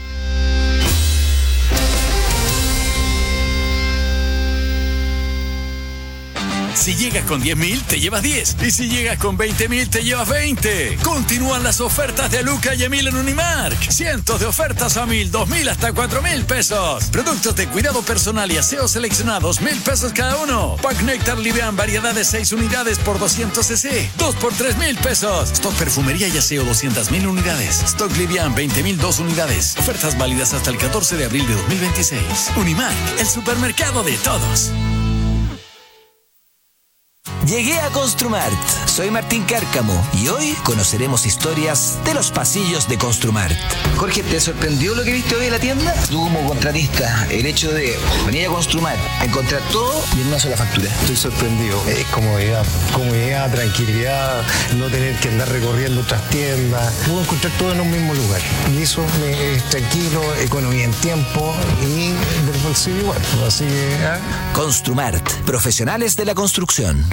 Si llegas con diez mil, te llevas diez. Y si llegas con veinte mil, te llevas veinte. Continúan las ofertas de Luca y Emil en Unimark. Cientos de ofertas a mil, dos mil, hasta cuatro mil pesos. Productos de cuidado personal y aseo seleccionados, mil pesos cada uno. Pack Néctar Livian, variedad de seis unidades por doscientos centilitros. dos por tres mil pesos. Stock perfumería y aseo, doscientas mil unidades. Stock Livian, veinte mil, dos unidades. Ofertas válidas hasta el catorce de abril de dos mil veintiséis. Unimark, el supermercado de todos. Llegué a Construmart. Soy Martín Cárcamo y hoy conoceremos historias de los pasillos de Construmart. Jorge, ¿te sorprendió lo que viste hoy en la tienda? Tú como contratista, el hecho de venir a Construmart, encontrar todo y en una sola factura. Estoy sorprendido. Es comodidad, comodidad, tranquilidad, no tener que andar recorriendo otras tiendas. Puedo encontrar todo en un mismo lugar. Y eso me, es tranquilo, economía en tiempo y del bolsillo igual. Así que... ¿eh? Construmart, profesionales de la construcción.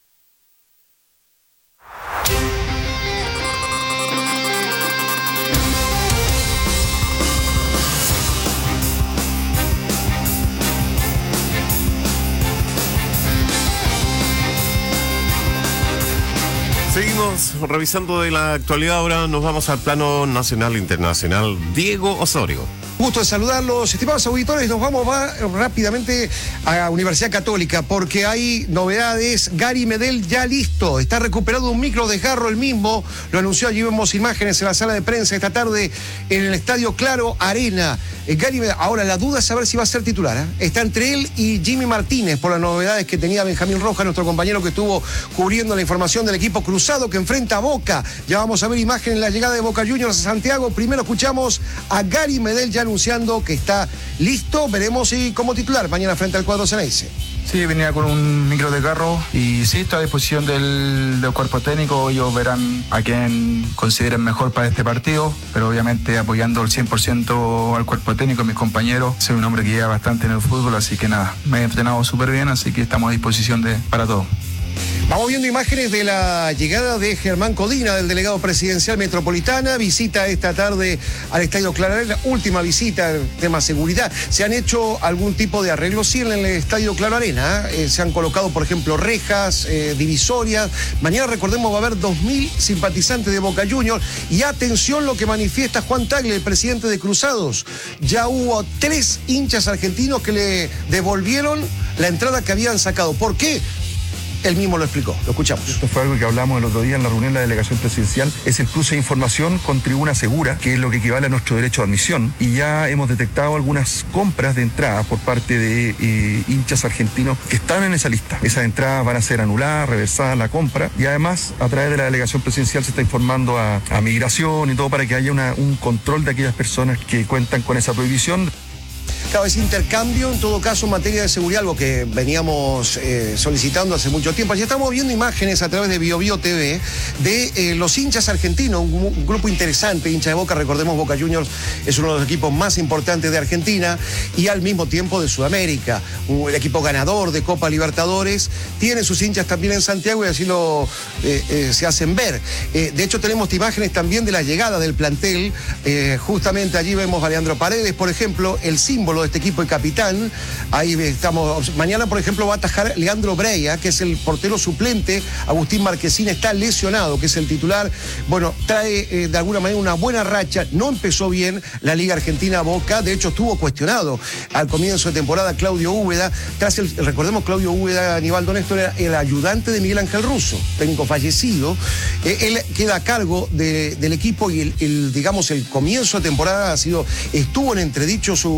Seguimos revisando de la actualidad, ahora nos vamos al plano nacional e internacional. Diego Osorio. Gusto de saludarlos, estimados auditores. Nos vamos va, rápidamente a Universidad Católica porque hay novedades. Gary Medel ya listo, está recuperado un micro desgarro el mismo, lo anunció, allí vemos imágenes en la sala de prensa esta tarde en el Estadio Claro Arena. Eh, Gary Medel, ahora la duda es saber si va a ser titular, ¿eh? Está entre él y Jimmy Martínez por las novedades que tenía Benjamín Rojas, nuestro compañero que estuvo cubriendo la información del equipo cruzado que enfrenta a Boca. Ya vamos a ver imágenes en la llegada de Boca Juniors a Santiago. Primero escuchamos a Gary Medel ya anunciando que está listo. Veremos si como titular mañana frente al cuadro Ceneice. Sí, venía con un micro de carro y sí, está a disposición del, del cuerpo técnico. Ellos verán a quién consideren mejor para este partido, pero obviamente apoyando el cien por ciento al cuerpo técnico, mis compañeros. Soy un hombre que lleva bastante en el fútbol, así que nada, me he entrenado súper bien, así que estamos a disposición de, para todo. Vamos viendo imágenes de la llegada de Germán Codina, del delegado presidencial Metropolitana. Visita esta tarde al Estadio Claro Arena, última visita, tema seguridad. ¿Se han hecho algún tipo de arreglo? Sí, en el Estadio Claro Arena. Eh, se han colocado, por ejemplo, rejas, eh, divisorias. Mañana, recordemos, va a haber dos mil simpatizantes de Boca Juniors. Y atención lo que manifiesta Juan Tagle, el presidente de Cruzados. Ya hubo tres hinchas argentinos que le devolvieron la entrada que habían sacado. ¿Por qué? Él mismo lo explicó, lo escuchamos. Esto fue algo que hablamos el otro día en la reunión de la delegación presidencial. Es el cruce de información con tribuna segura, que es lo que equivale a nuestro derecho de admisión. Y ya hemos detectado algunas compras de entrada por parte de eh, hinchas argentinos que están en esa lista. Esas entradas van a ser anuladas, reversadas la compra. Y además, a través de la delegación presidencial se está informando a, a migración y todo para que haya una, un control de aquellas personas que cuentan con esa prohibición. Claro, ese intercambio, en todo caso, en materia de seguridad, algo que veníamos eh, solicitando hace mucho tiempo. Ya estamos viendo imágenes a través de Bio Bio T V de eh, los hinchas argentinos, un, un grupo interesante, hincha de Boca. Recordemos, Boca Juniors es uno de los equipos más importantes de Argentina y al mismo tiempo de Sudamérica. Un, el equipo ganador de Copa Libertadores. Tiene sus hinchas también en Santiago y así lo eh, eh, se hacen ver. Eh, de hecho, tenemos imágenes también de la llegada del plantel. Eh, justamente allí vemos a Leandro Paredes, por ejemplo, el símbolo de este equipo y capitán. Ahí estamos. Mañana, por ejemplo, va a atajar Leandro Breya, que es el portero suplente. Agustín Marquesín está lesionado, que es el titular. Bueno, trae eh, de alguna manera una buena racha. No empezó bien la Liga Argentina Boca. De hecho, estuvo cuestionado al comienzo de temporada Claudio Úbeda. Tras el, recordemos, Claudio Úbeda, Aníbaldo Néstor, era el ayudante de Miguel Ángel Russo, técnico fallecido. Eh, él queda a cargo de, del equipo y el, el, digamos, el comienzo de temporada ha sido, estuvo en entredicho su, su continuidad.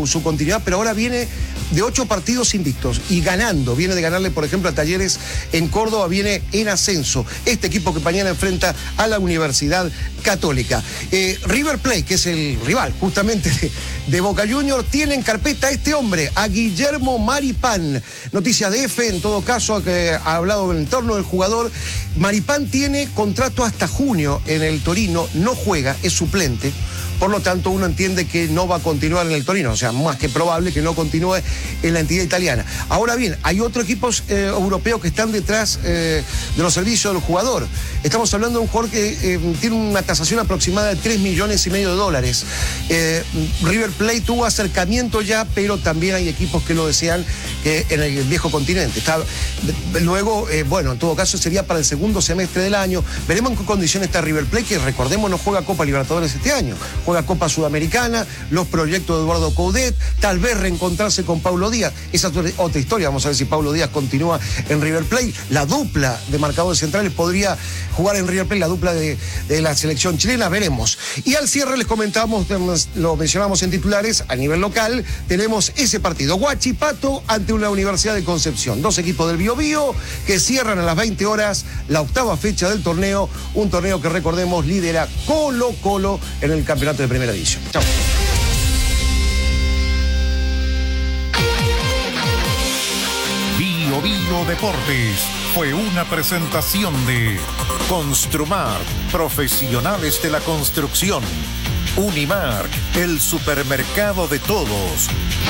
continuidad, pero ahora viene de ocho partidos invictos y ganando. Viene de ganarle, por ejemplo, a Talleres en Córdoba, viene en ascenso. Este equipo que mañana enfrenta a la Universidad Católica. Eh, River Plate, que es el rival justamente de, de Boca Juniors, tiene en carpeta a este hombre, a Guillermo Maripán. Noticia de F, en todo caso, que ha hablado en el entorno del jugador. Maripán tiene contrato hasta junio en el Torino, no juega, es suplente. Por lo tanto, uno entiende que no va a continuar en el Torino, o sea, más que probable que no continúe en la entidad italiana. Ahora bien, hay otros equipos eh, europeos que están detrás eh, de los servicios del jugador. Estamos hablando de un jugador que eh, tiene una tasación aproximada de tres millones y medio de dólares. Eh, River Plate tuvo acercamiento ya, pero también hay equipos que lo desean eh, en el viejo continente. Está, luego, eh, bueno, en todo caso sería para el segundo semestre del año. Veremos en qué condiciones está River Plate, que recordemos no juega Copa Libertadores este año. Juega Copa Sudamericana, los proyectos de Eduardo Coudet, tal vez reencontrarse con Paulo Díaz. Esa es otra historia, vamos a ver si Paulo Díaz continúa en River Plate. La dupla de marcadores centrales podría jugar en River Plate, la dupla de, de la selección chilena, veremos. Y al cierre les comentamos, lo mencionamos en titulares, a nivel local, tenemos ese partido, Huachipato ante una Universidad de Concepción. Dos equipos del Biobío que cierran a las veinte horas la octava fecha del torneo, un torneo que recordemos lidera Colo Colo en el campeonato de primera división. Chao. Bio Bio Deportes fue una presentación de Construmar, profesionales de la construcción. Unimark, el supermercado de todos.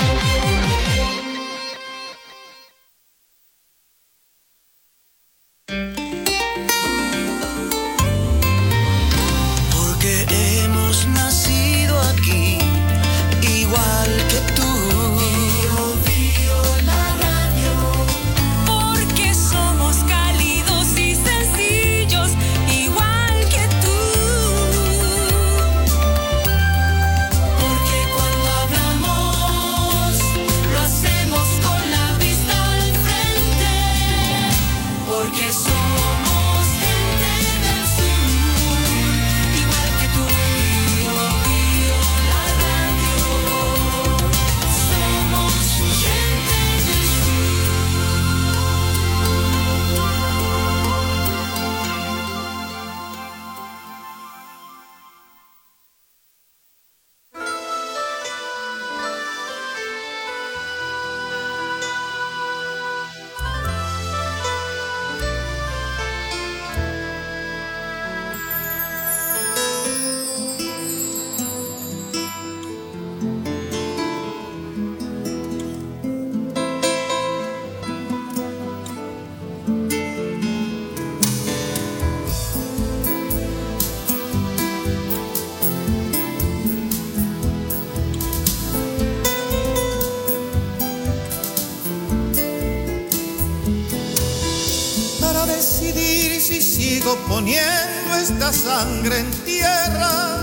Poniendo esta sangre en tierra,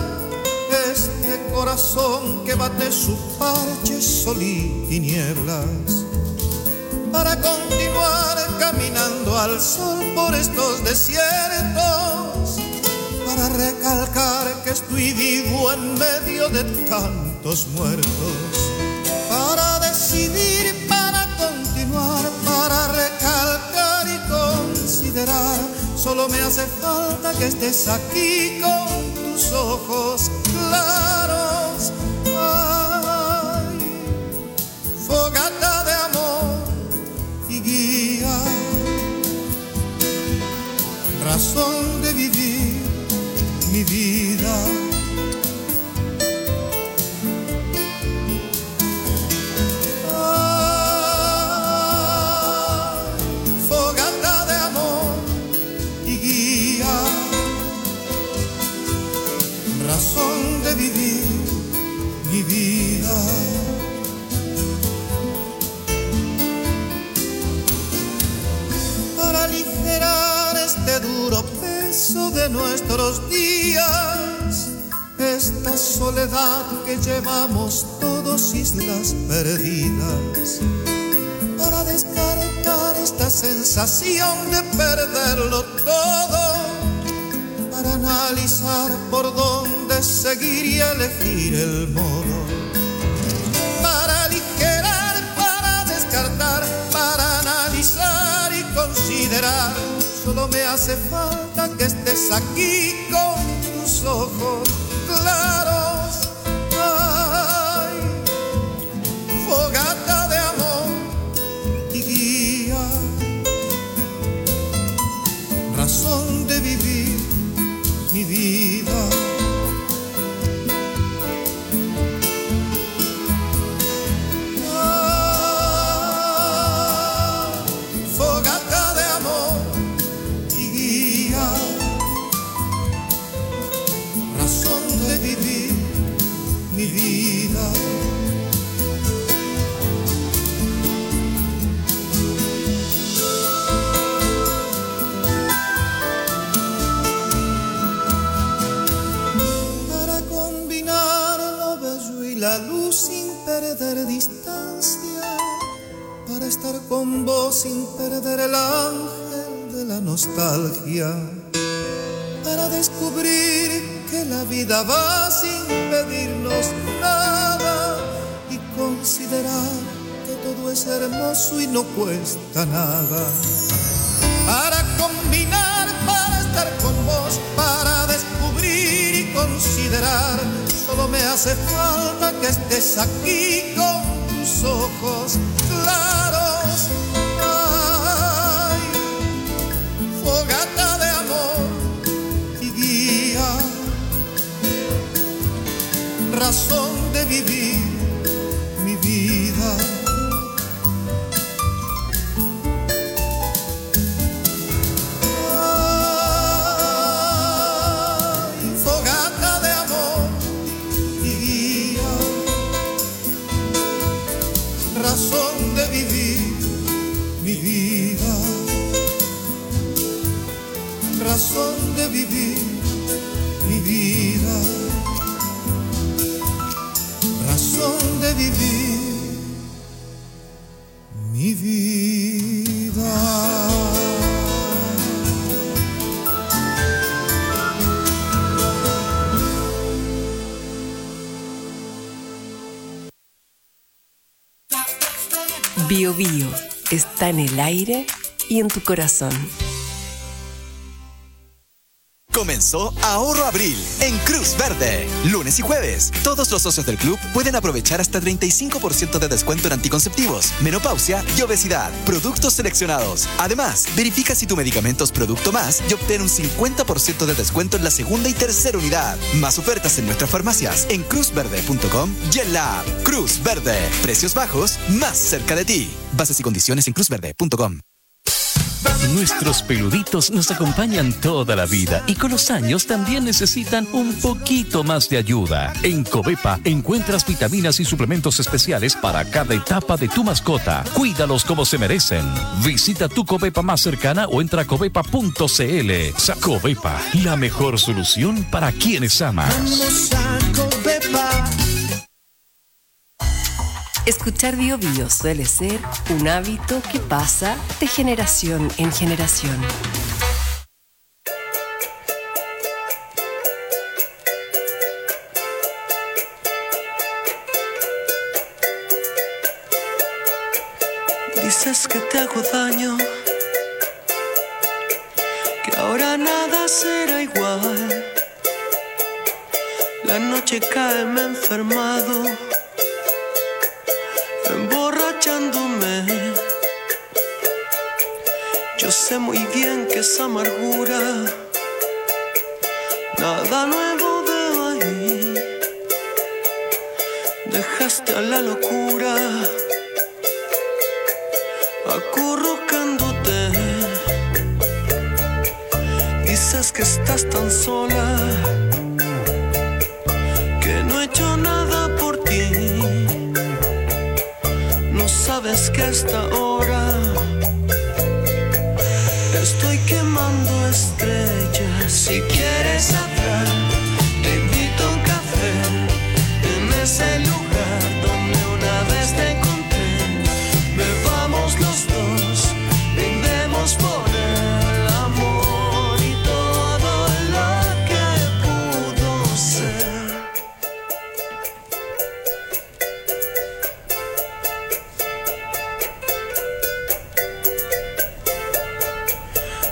este corazón que bate su parche sol y tinieblas, para continuar caminando al sol por estos desiertos, para recalcar que estoy vivo en medio de tantos muertos, para decidir, para continuar, para recalcar y considerar. Solo me hace falta que estés aquí con tus ojos claros. Ay, fogata de amor y guía, razón de vivir mi vida. Razón de vivir mi vida. Para aligerar este duro peso de nuestros días, esta soledad que llevamos todos islas perdidas, para descartar esta sensación de perderlo todo, para analizar por dónde seguir y elegir el modo, para aligerar considerar. Solo me hace falta que estés aquí con tus ojos claros. Ay, fogata de amor y guía, razón de vivir mi vida. Mi vida, para combinar lo bello y la luz sin perder distancia, para estar con vos sin perder el ángel de la nostalgia, para descubrir que la vida va sin pedirnos nada y considerar que todo es hermoso y no cuesta nada. Para combinar, para estar con vos, para descubrir y considerar, solo me hace falta que estés aquí con tus ojos claros. Ay, fogata de amor y guía, razón de vivir mi vida. Ay, fogata de amor y guía, razón de vivir mi vida, razón de vivir mi vida, razón de vivir mi vida. Bio Bio está en el aire y en tu corazón. Comenzó Ahorro Abril en Cruz Verde. Lunes y jueves, todos los socios del club pueden aprovechar hasta treinta y cinco por ciento de descuento en anticonceptivos, menopausia y obesidad. Productos seleccionados. Además, verifica si tu medicamento es Producto Más y obtén un cincuenta por ciento de descuento en la segunda y tercera unidad. Más ofertas en nuestras farmacias en cruz verde punto com y en la app Cruz Verde. Precios bajos, más cerca de ti. Bases y condiciones en cruz verde punto com. Nuestros peluditos nos acompañan toda la vida y con los años también necesitan un poquito más de ayuda. En Covepa encuentras vitaminas y suplementos especiales para cada etapa de tu mascota. Cuídalos como se merecen. Visita tu Covepa más cercana o entra a covepa punto cl. Covepa, la mejor solución para quienes amas. Vamos a Covepa. Escuchar Bio Bio suele ser un hábito que pasa de generación en generación. Dices que te hago daño, que ahora nada será igual. La noche cae, me he enfermado, emborrachándome. Yo sé muy bien que esa amargura nada nuevo veo ahí. Dejaste a la locura acurrucándote. Dices que estás tan sola, que no he hecho nada por ti. No sabes que a esta hora estoy quemando estrellas. Si quieres hablar, te invito a un café en ese lugar donde una vez te encontré. Bebamos los dos, brindemos por el amor y todo lo que pudo ser.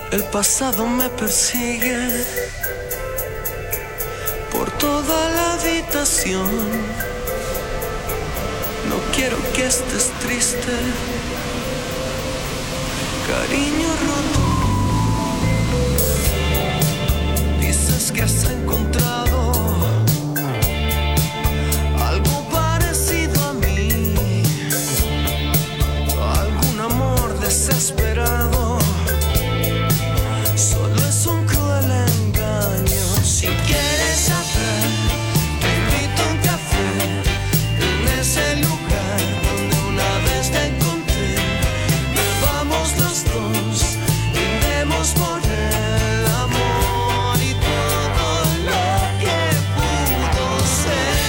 El pasado me persigue por toda la habitación. No quiero que estés triste, cariño roto. Dices que has encontrado algo parecido a mí, algún amor desesperado. Solo es un cruel engaño. Si quieres saber, te invito a un café en ese lugar donde una vez te encontré. Bebamos los dos, brindemos por el amor y todo lo que pudo ser.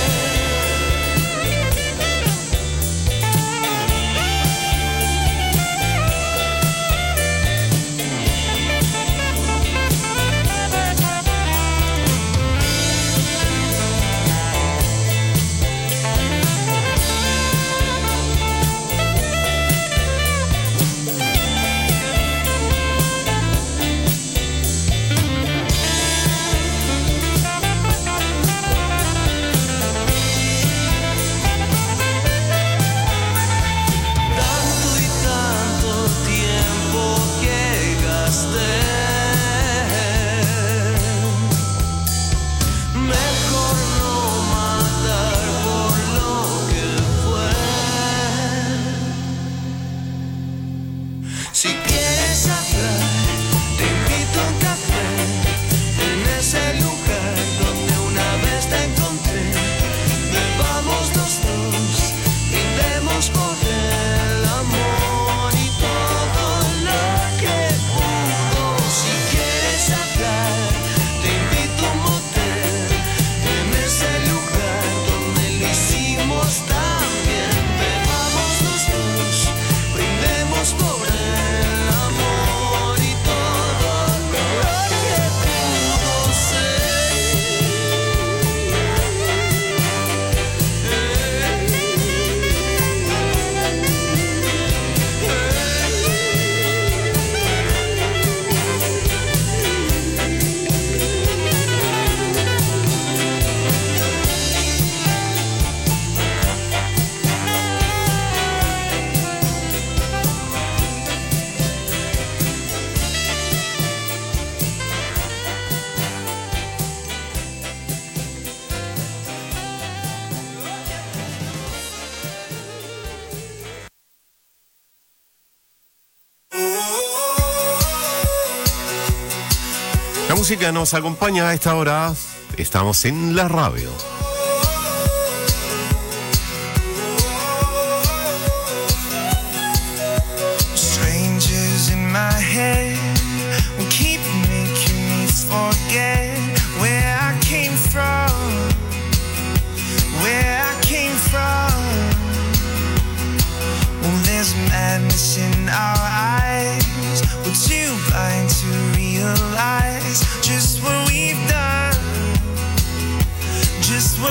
Tanto y tanto tiempo que gasté. Mejor no matar por lo que fue. Si quieres hablar, te invito a un café en ese lugar donde una vez te encontré. Bebamos los dos, brindemos por el amor y todo lo que pudo. Si quieres hablar, te invito a un motel en ese lugar donde lo hicimos tan bien. Bebamos los dos, brindemos por el amor y todo lo que pudo ser. La música nos acompaña a esta hora. Estamos en la radio. Strangers in my head will keep making me forget where I came from, where I came from. Well, there's madness in our eyes. We're too blind to realize just what we've done, just what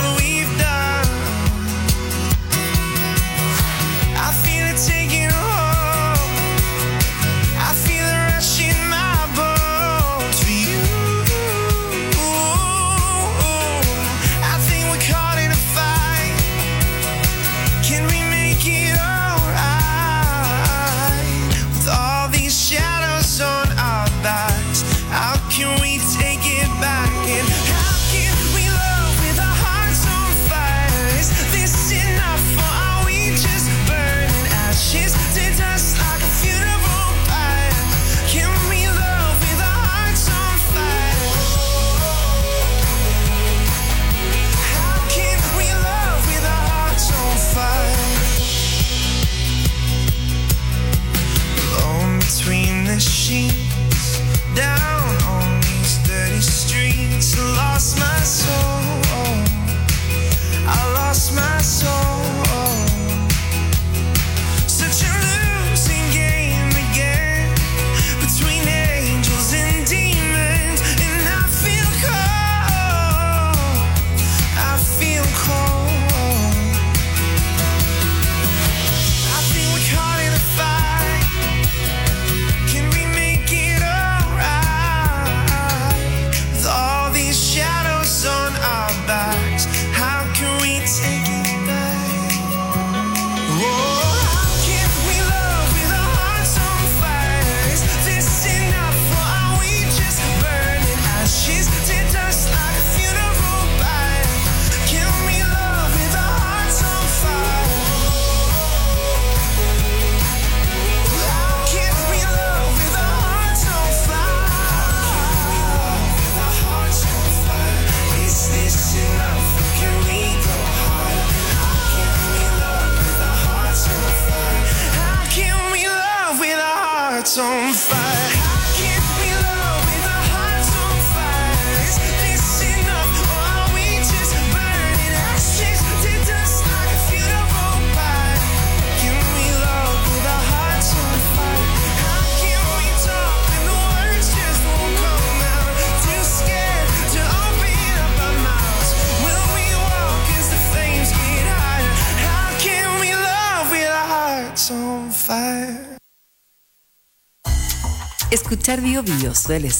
hearts on fire. How can we love with our hearts on fire? Is this enough, or are we just burning ashes to dust like a funeral pyre? Can we love with our hearts on fire? How can we talk when the words just won't come out? Too scared to open up our mouths. Will we walk as the flames get higher? How can we love with our hearts on fire? Escuchar Bio Bio suele